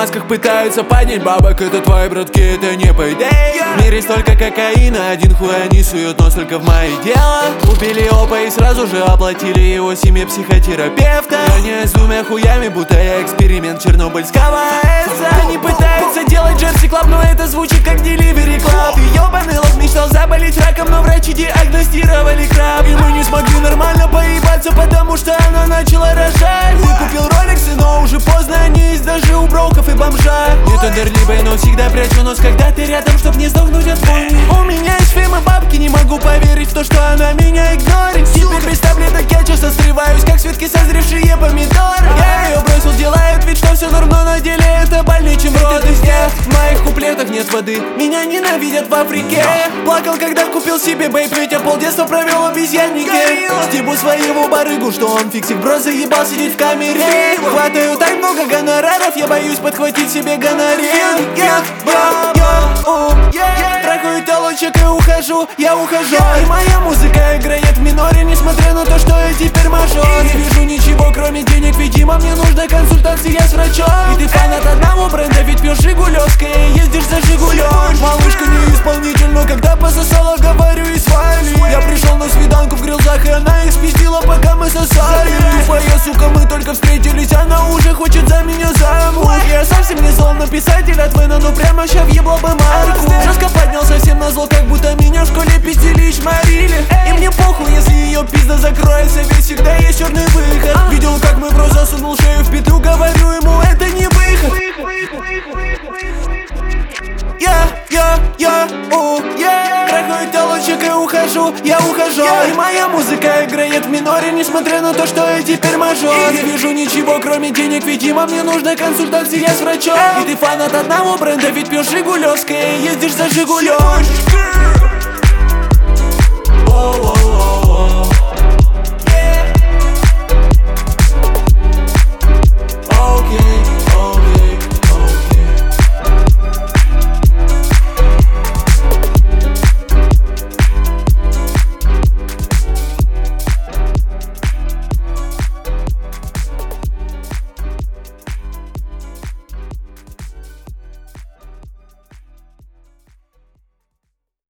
масках пытаются поднять бабок. Это твои братки, это не по идее. В мире столько кокаина, один хуй они суют нос только в мои дела. Убили опа и сразу же оплатили его семье психотерапевта. Я с двумя хуями, будто я эксперимент чернобыльского АЭСа. Они пытаются делать Джерси Клаб, но это звучит как Delivery Club. И ёбаный лох мечтал заболеть раком, но врачи диагностировали краб. И мы не смогли нормально поебаться, потому что она начала рожать. Ты купил роликсы, но уже поздно, они есть даже у броков и бомжа. Нет андерлибой, но всегда прячу нос, когда ты рядом, чтоб не сдохнуть от вони. У меня есть фем и бабки, не могу поверить в то, что она меня игнорит. Теперь без таблеток я часто срываюсь, как светки созревшие помидоры. Я ее бросил, делают вид, что все норм, но на деле это больнее, чем роды. В моих куплетах нет воды, меня ненавидят в Африке. Плакал, когда купил себе бейп, ведь я полдетства провел в обезьяннике. Стебу своего барыгу, что он фиксик, бро заебал сидеть в камере. Хватаю так много гонораров, я боюсь подхватить себе гонорин. Трахаю телочек и ухожу, я ухожу. И моя музыка играет в миноре, несмотря на то, что я теперь мажор. Не вижу ничего, кроме денег, видимо, мне нужна консультация с врачом. И ты фанат одного бренда, ведь пьешь жигулевское, ездишь за Жигулем. Малышка не исполнитель, но когда пососала, говорю и свали. Я пришел на свиданку в грилзах, и она их спиздила, пока мы сосали. Тупая сука, мы только встретились, она уже хочет за меня замуж. Я совсем не зол на писатель от Вена, но прямо ща въебло бы марку. Жестко поднял совсем на зло, как будто меня в школе пиздили и шмарили. И мне похуй, если ее пизда закроется, ведь всегда есть черный выход. Видел, как мой бро засунул шею в петлю, говорю ему, это не выход. Трахаю телочек и ухожу, я ухожу. И моя музыка играет в миноре, несмотря на то, что я теперь мажор. Не вижу ничего, кроме денег, видимо, мне нужна консультация с врачом. И ты фанат одного бренда, ведь пьешь жигулевское, ездишь за Жигулем.